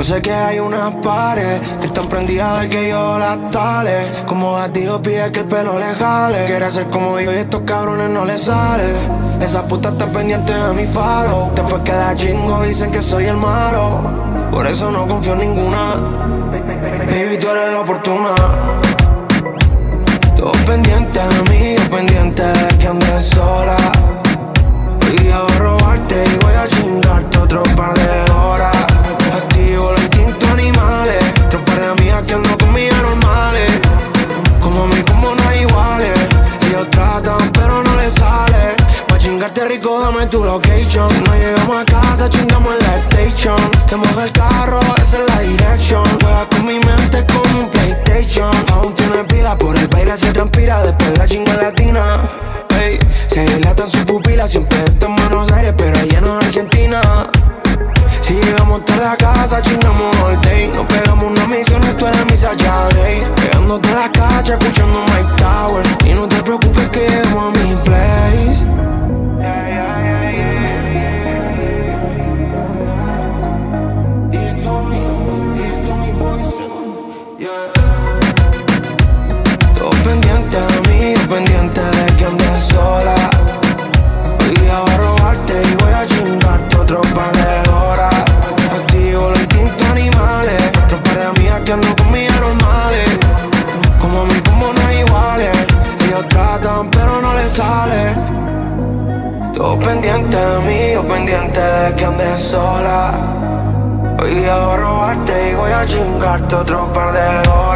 sé que hay unas pares que están prendidas de que yo las tale. Como gatillo pide que el pelo le jale. Quiere ser como yo y estos cabrones no le sale. Esas putas están pendientes a mi faro. Después que la chingo dicen que soy el malo. Por eso no confío en ninguna. Baby, tú eres la oportuna. Todos pendientes a mí, yo pendiente de que andes sola. Hoy voy a robarte y voy a chingarte otro par de horas. Activo los instintos animales. Otro par de amigas que ando conmigo normales. Como a mí, como no hay iguales. Ellos tratan pero no les sale. Pa' chingarte rico, dame tu location. Si no llegamos a casa, chingamos en la station. Que moja el carro, esa es la direction. Juega con mi mente como un PlayStation. Aún tiene pila, por el baile se transpira. Después la chinga latina. Ey, se dilatan sus pupilas. Siempre está en Buenos Aires, pero ella no en Argentina. Si llegamos tarde a casa, chingamos all day. Nos pegamos una misión, tú eres mi Saturday. Pegándote la cacha, escuchando Mike Tower. Y no te preocupes que lleguemos a mi place. Todo pendiente de mí, pendiente de que andes sola. Hoy voy a robarte y voy a chingarte otro par de horas. Activo los instintos animales. Otro par de amigas que ando conmigo normales. Como a mí, como no hay iguales. Ellos tratan pero no les sale. Todo pendiente de mí, yo pendiente de que andes sola. Hoy voy a robarte y voy a chingarte otro par de horas.